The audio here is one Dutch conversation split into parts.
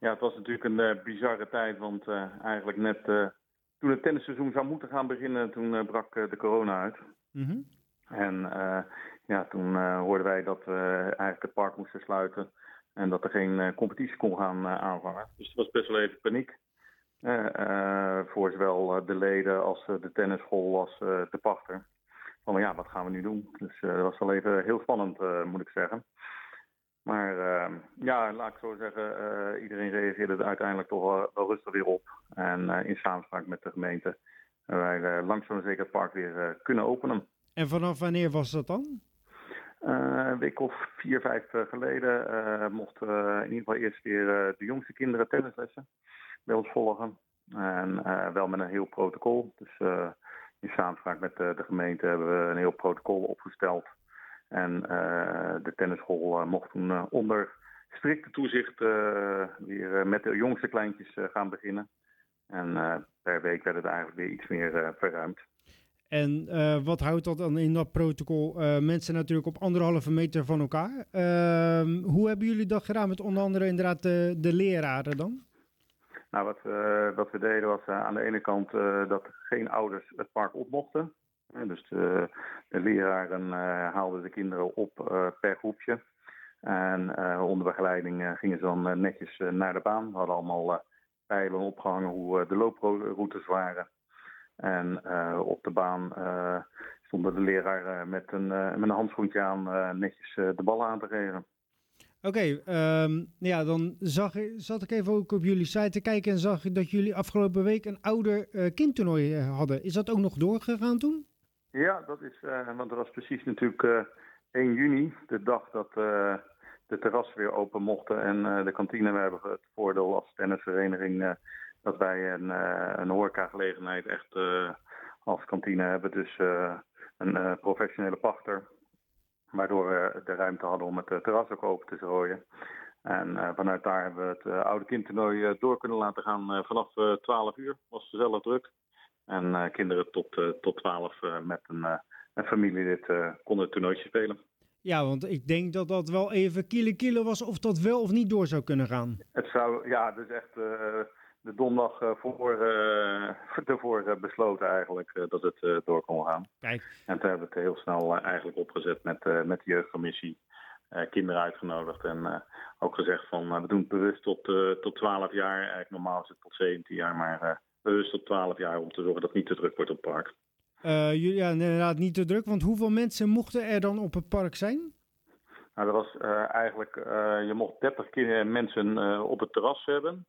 Ja, het was natuurlijk een bizarre tijd, want eigenlijk net toen het tennisseizoen zou moeten gaan beginnen, toen brak de corona uit. Mhm. En toen hoorden wij dat we eigenlijk het park moesten sluiten en dat er geen competitie kon gaan aanvangen. Dus het was best wel even paniek. Voor zowel de leden als de tennisschool als de pachter. Van ja, wat gaan we nu doen? Dus dat was wel even heel spannend, moet ik zeggen. Maar laat ik zo zeggen, iedereen reageerde er uiteindelijk toch wel rustig weer op. En in samenspraak met de gemeente hebben wij langzaam maar zeker het park weer kunnen openen. En vanaf wanneer was dat dan? Een week of 4, 5 geleden mochten we in ieder geval eerst weer de jongste kinderen tennislessen bij ons volgen. En wel met een heel protocol. Dus in samenspraak met de gemeente hebben we een heel protocol opgesteld. En de tennisschool mocht toen onder strikte toezicht weer met de jongste kleintjes gaan beginnen. En per week werd het eigenlijk weer iets meer verruimd. En wat houdt dat dan in dat protocol? Mensen natuurlijk op 1,5 meter van elkaar. Hoe hebben jullie dat gedaan met onder andere inderdaad de leraren dan? Nou, wat we deden was aan de ene kant dat geen ouders het park op mochten. Dus de leraren haalden de kinderen op per groepje. En onder begeleiding gingen ze dan netjes naar de baan. We hadden allemaal pijlen opgehangen hoe de looproutes waren. En op de baan stonden de leraar met een handschoentje aan netjes de ballen aan te geven. Oké, dan zat ik even ook op jullie site te kijken en zag ik dat jullie afgelopen week een ouder kindtoernooi hadden. Is dat ook nog doorgegaan toen? Ja, dat is, want dat was precies natuurlijk 1 juni, de dag dat de terrassen weer open mochten en de kantine. We hebben het voordeel als tennisvereniging dat wij een horecagelegenheid echt als kantine hebben. Dus een professionele pachter. Waardoor we de ruimte hadden om het terras ook open te strooien. En vanuit daar hebben we het oude kindtoernooi door kunnen laten gaan vanaf 12 uur. Was gezellig druk. En kinderen tot 12 met een familielid konden het toernooitje spelen. Ja, want ik denk dat dat wel even kilo was of dat wel of niet door zou kunnen gaan. Het is echt de donderdag ervoor besloten eigenlijk dat het door kon gaan. Kijk. En toen hebben we het heel snel eigenlijk opgezet met de jeugdcommissie. Kinderen uitgenodigd en ook gezegd van we doen het bewust tot 12 jaar. Eigenlijk normaal is het tot 17 jaar, maar bewust tot 12 jaar om te zorgen dat het niet te druk wordt op het park. Ja, inderdaad niet te druk, want hoeveel mensen mochten er dan op het park zijn? Nou, dat was eigenlijk, je mocht 30 mensen op het terras hebben.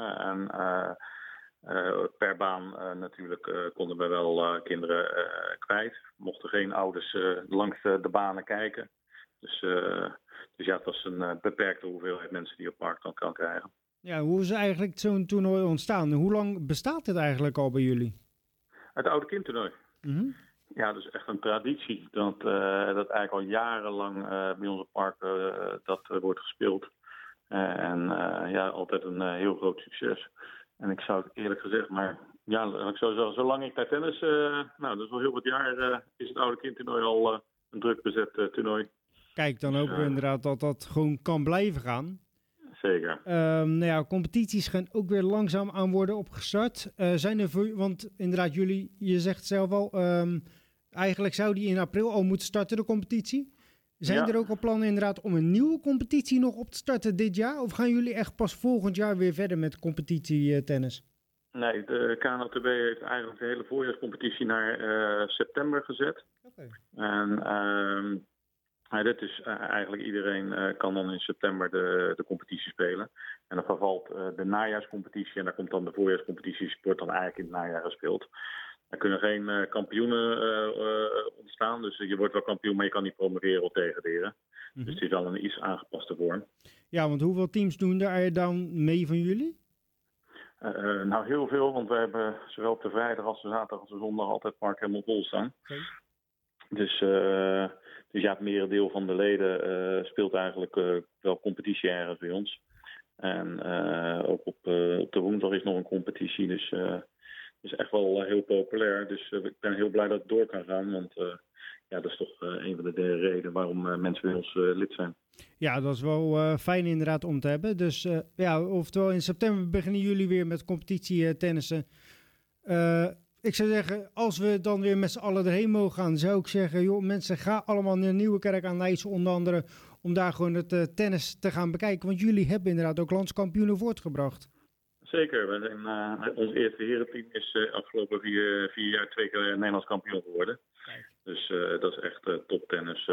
Per baan natuurlijk konden we wel kinderen kwijt. Mochten geen ouders langs de banen kijken. Dus ja, het was een beperkte hoeveelheid mensen die op het park dan kan krijgen. Ja, hoe is eigenlijk zo'n toernooi ontstaan? Hoe lang bestaat het eigenlijk al bij jullie? Het oude kindtoernooi. Mm-hmm. Ja, dus echt een traditie. Dat eigenlijk al jarenlang bij ons op het park wordt gespeeld. Altijd een heel groot succes. En ik zou het eerlijk gezegd, maar ja, ik zou zeggen, zolang ik daar tennis, dat is wel heel wat jaar, is het oude kindtoernooi al een druk bezet toernooi. Kijk, dan hopen we inderdaad dat dat gewoon kan blijven gaan. Zeker. Competities gaan ook weer langzaam aan worden opgestart. Want inderdaad, je zegt zelf al, eigenlijk zou die in april al moeten starten, de competitie. Zijn er ook al plannen inderdaad om een nieuwe competitie nog op te starten dit jaar? Of gaan jullie echt pas volgend jaar weer verder met competitie tennis? Nee, de KNLTB heeft eigenlijk de hele voorjaarscompetitie naar september gezet. Okay. En dit is eigenlijk iedereen kan dan in september de competitie spelen. En dan vervalt de najaarscompetitie en daar komt dan de voorjaarscompetitie. Wordt dan eigenlijk in het najaar gespeeld. Er kunnen geen kampioenen ontstaan. Dus je wordt wel kampioen, maar je kan niet promoveren of degraderen. Mm-hmm. Dus het is wel een iets aangepaste vorm. Ja, want hoeveel teams doen daar dan mee van jullie? Heel veel, want we hebben zowel op de vrijdag als de zaterdag als de zondag altijd park helemaal vol staan. Okay. Dus ja, het merendeel van de leden speelt eigenlijk wel competitie ergens bij ons. En ook op de woensdag is nog een competitie, dus is echt wel heel populair. Dus ik ben heel blij dat het door kan gaan, want ja, dat is toch een van de redenen waarom mensen bij ons lid zijn. Ja, dat is wel fijn inderdaad om te hebben. Dus oftewel in september beginnen jullie weer met competitie tennissen. Ik zou zeggen, als we dan weer met z'n allen erheen mogen gaan, zou ik zeggen, joh, mensen, ga allemaal naar Nieuwekerk aan Leidse, onder andere, om daar gewoon het tennis te gaan bekijken. Want jullie hebben inderdaad ook landskampioenen voortgebracht. Zeker. Ons eerste herenteam is afgelopen 4 jaar 2 keer Nederlands kampioen geworden. Kijk. Dus dat is echt toptennis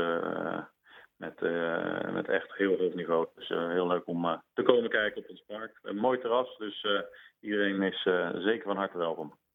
met echt heel hoog niveau. Dus heel leuk om te komen kijken op ons park. Een mooi terras, dus iedereen is zeker van harte welkom.